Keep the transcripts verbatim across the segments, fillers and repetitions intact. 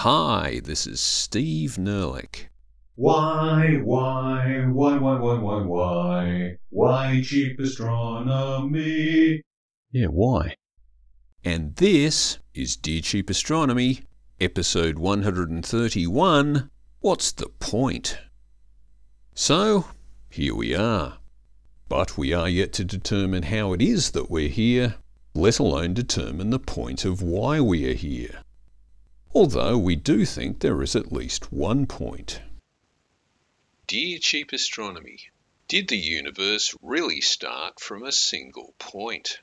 Hi, this is Steve Nerlich. Why, why, why, why, why, why, why, why cheap astronomy? Yeah, why? And this is Dear Cheap Astronomy, episode one hundred thirty-one, What's the Point? So, here we are. But we are yet to determine how it is that we're here, let alone determine the point of why we are here. Although we do think there is at least one point. Dear Cheap Astronomy, did the universe really start from a single point?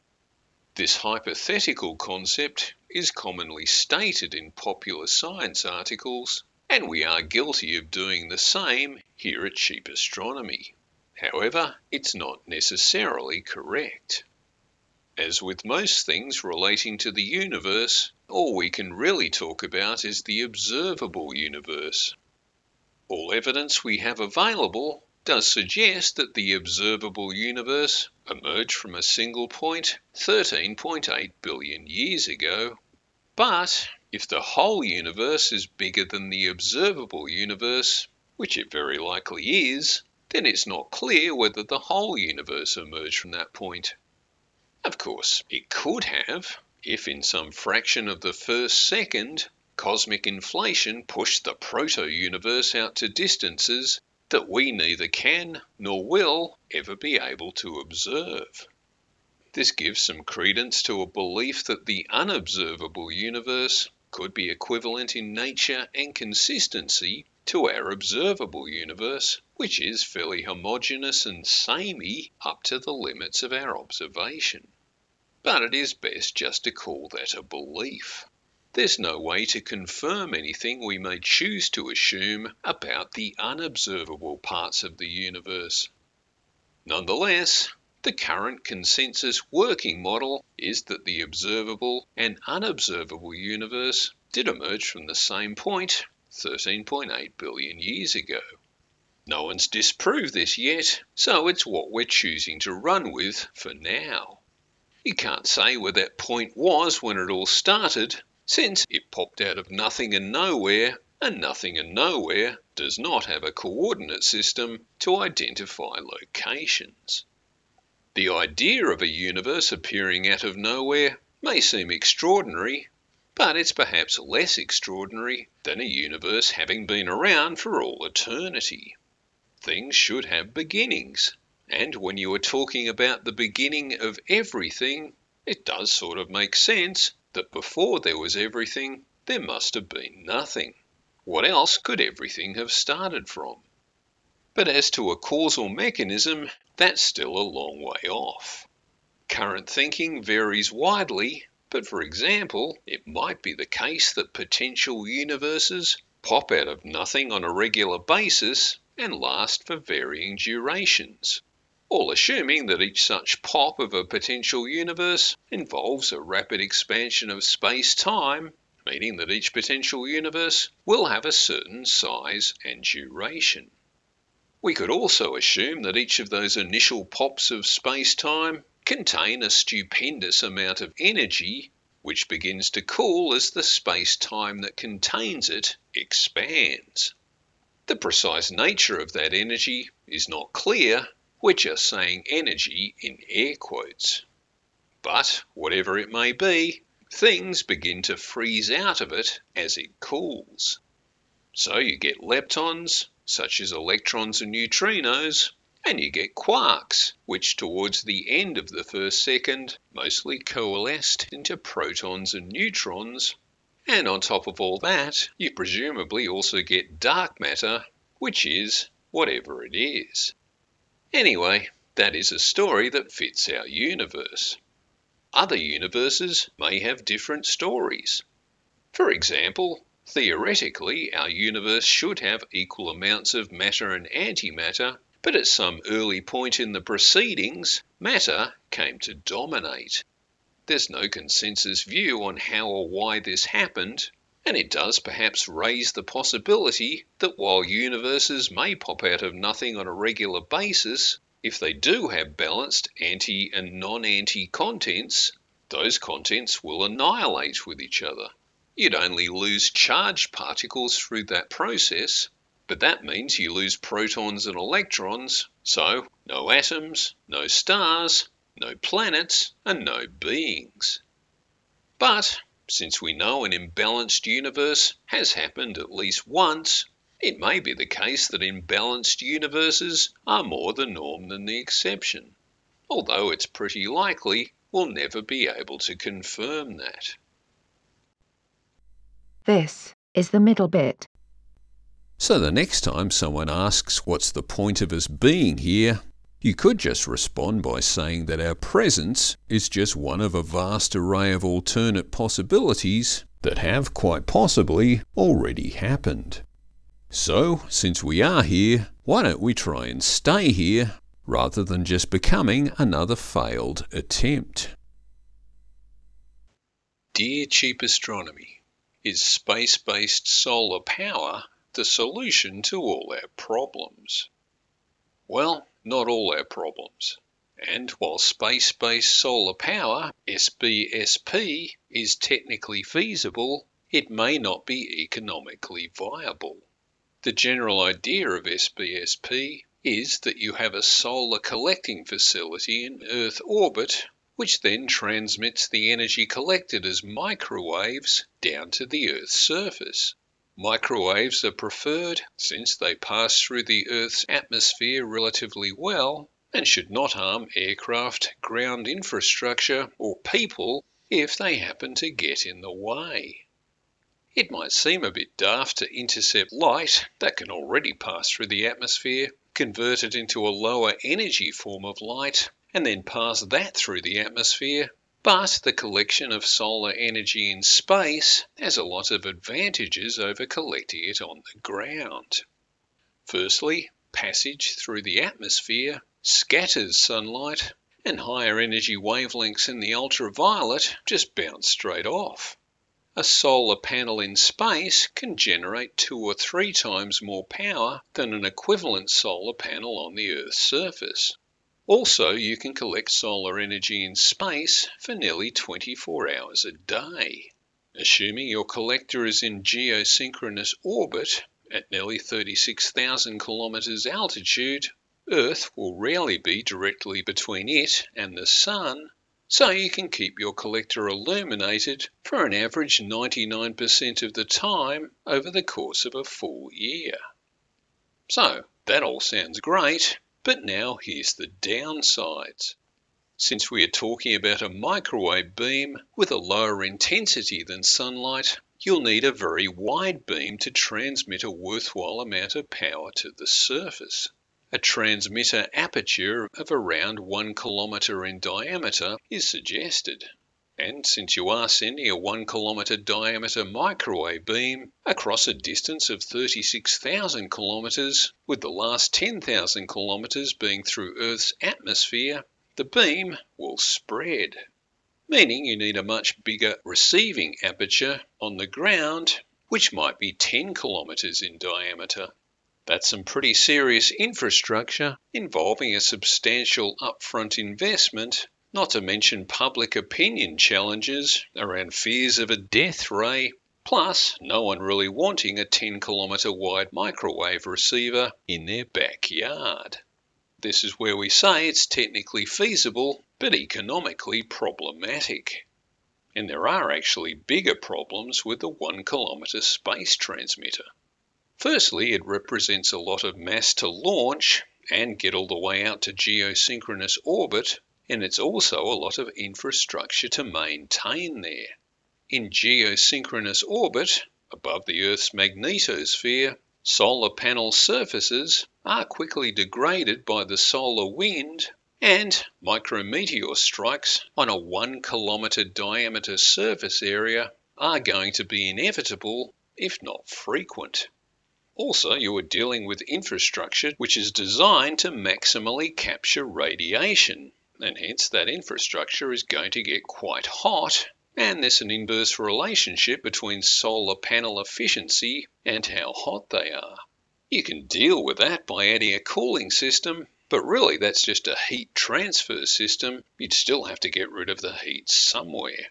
This hypothetical concept is commonly stated in popular science articles, and we are guilty of doing the same here at Cheap Astronomy. However, it's not necessarily correct. As with most things relating to the universe, all we can really talk about is the observable universe. All evidence we have available does suggest that the observable universe emerged from a single point thirteen point eight billion years ago. But if the whole universe is bigger than the observable universe, which it very likely is, then it's not clear whether the whole universe emerged from that point. Of course, it could have, if in some fraction of the first second, cosmic inflation pushed the proto-universe out to distances that we neither can nor will ever be able to observe. This gives some credence to a belief that the unobservable universe could be equivalent in nature and consistency to our observable universe, which is fairly homogeneous and samey up to the limits of our observation. But it is best just to call that a belief. There's no way to confirm anything we may choose to assume about the unobservable parts of the universe. Nonetheless, the current consensus working model is that the observable and unobservable universe did emerge from the same point thirteen point eight billion years ago. No one's disproved this yet, so it's what we're choosing to run with for now. You can't say where that point was when it all started, since it popped out of nothing and nowhere, and nothing and nowhere does not have a coordinate system to identify locations. The idea of a universe appearing out of nowhere may seem extraordinary, but it's perhaps less extraordinary than a universe having been around for all eternity. Things should have beginnings. And when you are talking about the beginning of everything, it does sort of make sense that before there was everything, there must have been nothing. What else could everything have started from? But as to a causal mechanism, that's still a long way off. Current thinking varies widely, but for example, it might be the case that potential universes pop out of nothing on a regular basis and last for varying durations. All assuming that each such pop of a potential universe involves a rapid expansion of space-time, meaning that each potential universe will have a certain size and duration. We could also assume that each of those initial pops of space-time contain a stupendous amount of energy which begins to cool as the space-time that contains it expands. The precise nature of that energy is not clear. We're just saying energy in air quotes. But whatever it may be, things begin to freeze out of it as it cools. So you get leptons, such as electrons and neutrinos, and you get quarks, which towards the end of the first second mostly coalesced into protons and neutrons. And on top of all that, you presumably also get dark matter, which is whatever it is. Anyway, that is a story that fits our universe. Other universes may have different stories. For example, theoretically, our universe should have equal amounts of matter and antimatter, but at some early point in the proceedings, matter came to dominate. There's no consensus view on how or why this happened, and it does perhaps raise the possibility that while universes may pop out of nothing on a regular basis, if they do have balanced anti and non-anti contents, those contents will annihilate with each other. You'd only lose charged particles through that process, but that means you lose protons and electrons, so no atoms, no stars, no planets, and no beings. But since we know an imbalanced universe has happened at least once, it may be the case that imbalanced universes are more the norm than the exception, although it's pretty likely we'll never be able to confirm that. This is the middle bit. So the next time someone asks what's the point of us being here, you could just respond by saying that our presence is just one of a vast array of alternate possibilities that have quite possibly already happened. So, since we are here, why don't we try and stay here rather than just becoming another failed attempt? Dear Cheap Astronomy, is space-based solar power the solution to all our problems? Well, not all our problems. And while space-based solar power, S B S P, is technically feasible, it may not be economically viable. The general idea of S B S P is that you have a solar collecting facility in Earth orbit, which then transmits the energy collected as microwaves down to the Earth's surface. Microwaves are preferred since they pass through the Earth's atmosphere relatively well and should not harm aircraft, ground infrastructure, or people if they happen to get in the way. It might seem a bit daft to intercept light that can already pass through the atmosphere, convert it into a lower energy form of light, and then pass that through the atmosphere. But the collection of solar energy in space has a lot of advantages over collecting it on the ground. Firstly, passage through the atmosphere scatters sunlight, and higher energy wavelengths in the ultraviolet just bounce straight off. A solar panel in space can generate two or three times more power than an equivalent solar panel on the Earth's surface. Also, you can collect solar energy in space for nearly twenty-four hours a day. Assuming your collector is in geosynchronous orbit at nearly thirty-six thousand kilometers altitude, Earth will rarely be directly between it and the Sun, so you can keep your collector illuminated for an average ninety-nine percent of the time over the course of a full year. So, that all sounds great. But now here's the downsides. Since we are talking about a microwave beam with a lower intensity than sunlight, you'll need a very wide beam to transmit a worthwhile amount of power to the surface. A transmitter aperture of around one kilometre in diameter is suggested. And since you are sending a one kilometre diameter microwave beam across a distance of thirty-six thousand kilometres, with the last ten thousand kilometres being through Earth's atmosphere, the beam will spread, meaning you need a much bigger receiving aperture on the ground, which might be ten kilometres in diameter. That's some pretty serious infrastructure involving a substantial upfront investment, not to mention public opinion challenges around fears of a death ray, plus no one really wanting a ten kilometre wide microwave receiver in their backyard. This is where we say it's technically feasible, but economically problematic. And there are actually bigger problems with the one kilometre space transmitter. Firstly, it represents a lot of mass to launch and get all the way out to geosynchronous orbit, and it's also a lot of infrastructure to maintain there. In geosynchronous orbit, above the Earth's magnetosphere, solar panel surfaces are quickly degraded by the solar wind, and micrometeor strikes on a one kilometre diameter surface area are going to be inevitable, if not frequent. Also, you are dealing with infrastructure which is designed to maximally capture radiation, and hence that infrastructure is going to get quite hot, and there's an inverse relationship between solar panel efficiency and how hot they are. You can deal with that by adding a cooling system, but really that's just a heat transfer system. You'd still have to get rid of the heat somewhere.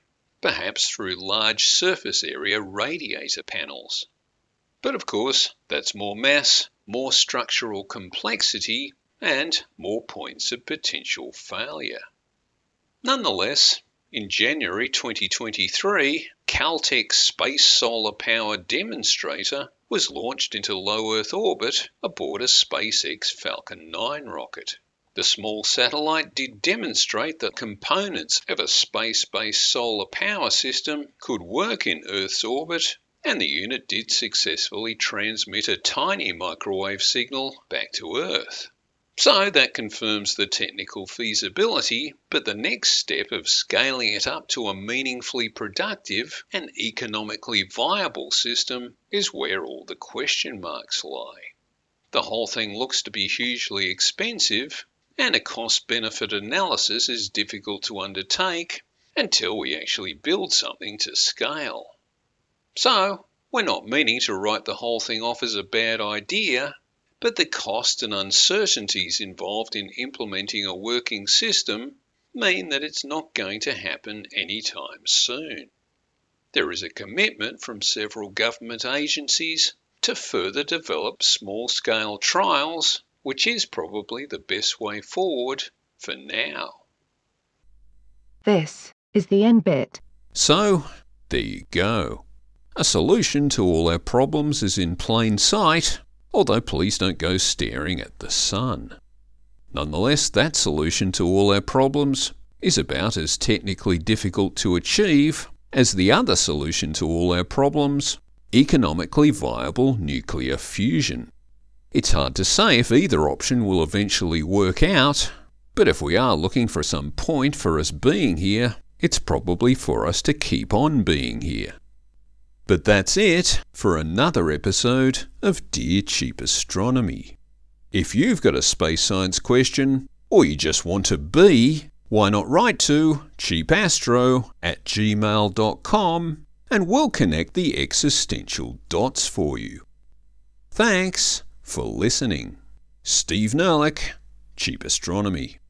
perhaps through large surface area radiator panels. But of course, that's more mass, more structural complexity, and more points of potential failure. Nonetheless, in January twenty twenty-three, Caltech's Space Solar Power Demonstrator was launched into low Earth orbit aboard a SpaceX Falcon nine rocket. The small satellite did demonstrate that components of a space-based solar power system could work in Earth's orbit, and the unit did successfully transmit a tiny microwave signal back to Earth. So that confirms the technical feasibility, but the next step of scaling it up to a meaningfully productive and economically viable system is where all the question marks lie. The whole thing looks to be hugely expensive, and a cost-benefit analysis is difficult to undertake until we actually build something to scale. So, we're not meaning to write the whole thing off as a bad idea, but the cost and uncertainties involved in implementing a working system mean that it's not going to happen anytime soon. There is a commitment from several government agencies to further develop small-scale trials, which is probably the best way forward for now. This is the end bit. So, there you go. A solution to all our problems is in plain sight, although please don't go staring at the sun. Nonetheless, that solution to all our problems is about as technically difficult to achieve as the other solution to all our problems, economically viable nuclear fusion. It's hard to say if either option will eventually work out, but if we are looking for some point for us being here, it's probably for us to keep on being here. But that's it for another episode of Dear Cheap Astronomy. If you've got a space science question, or you just want to be, why not write to cheapastro at gmail dot com and we'll connect the existential dots for you. Thanks for listening. Steve Nerlich, Cheap Astronomy.